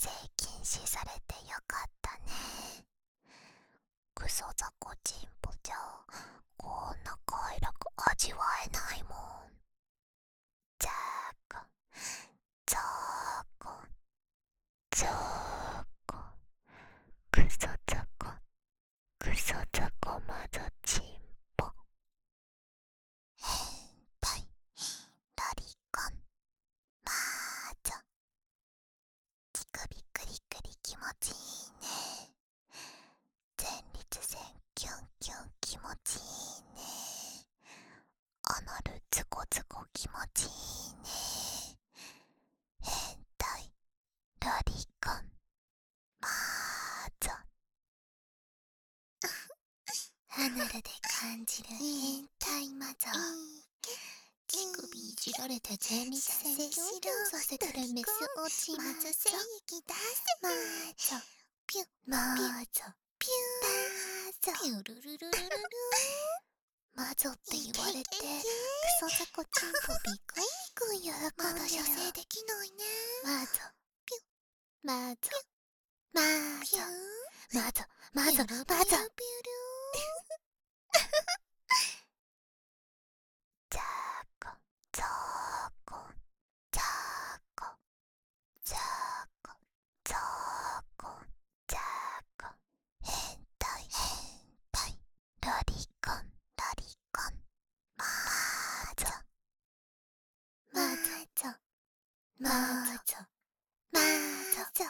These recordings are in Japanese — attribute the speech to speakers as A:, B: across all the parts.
A: 性禁止されてよかったね。クソザコチンポじゃこんな快楽味わえないもん。ザーコザーコザーコクソザコクソザコマゾチンポ変態ロリコンマーゾ乳首クリクリ気持ちいいね。前立腺キュンキュン気持ちいいね。アナルズコズコ気持ちいいね。変態ロリコンマーゾアナルで感じる変態マゾ乳首いじられて前立腺キュンキュンさせてるメス落ちマゾ精液出せマーゾピュマーゾピューピュルルルルルルマゾって言われてクソザコチンポビクイビクイ喜んでる。まだ射精できないね。マゾピュマゾマゾマゾマゾマゾザーコザーコザーコザーコザーコザーコ変態変態ロリコンロリコンマーゾマーゾマーゾマーゾ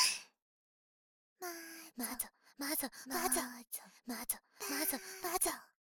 A: マーゾマーゾマーゾマーゾマーゾマーゾ